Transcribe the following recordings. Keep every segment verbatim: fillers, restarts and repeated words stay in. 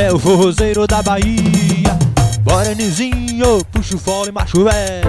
É o forrozeiro da Bahia. Bora, Nizinho, puxa o fole, macho é.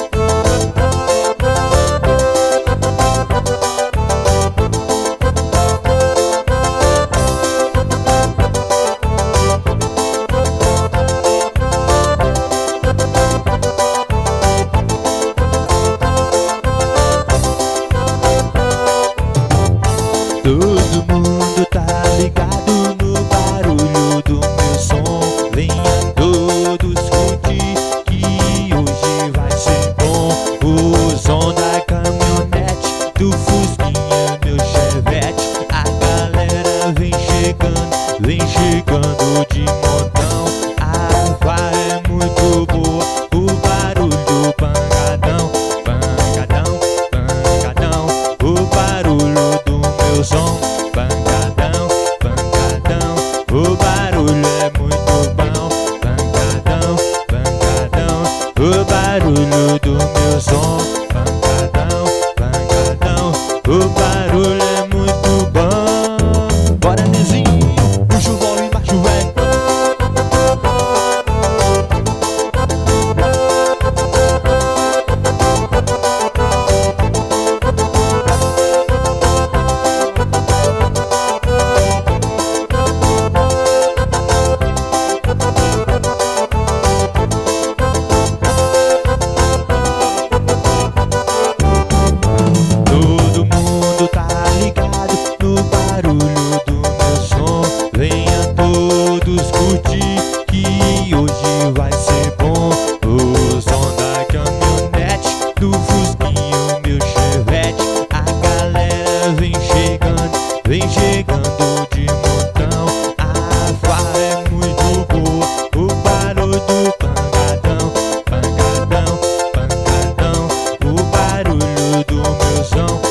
Todo mundo tá ligado no barulho do meu som. Venha todos curtir que hoje vai ser bom. O som da caminhonete, do Fusquinha, meu Chevette. A galera vem chegando, vem chegando de montão. A farra é muito boa, o barulho do pancadão. Pancadão, pancadão, o barulho do meu som. Pancadão, pancadão, o barulho é muito bom. Pancadão, pancadão, o barulho do meu som. Pancadão, pancadão, o barulho é muito bom. Bora, Nizinho, puxa o volume, macho velho. Todo mundo tá ligado no barulho do meu som. Venha todos curtir que hoje vai ser bom. O som da caminhonete, do Fusquinha, meu Chevette. A galera vem chegando, vem chegando de montão. A farra é muito boa, o barulho do pancadão. Pancadão, pancadão, o barulho do meu som.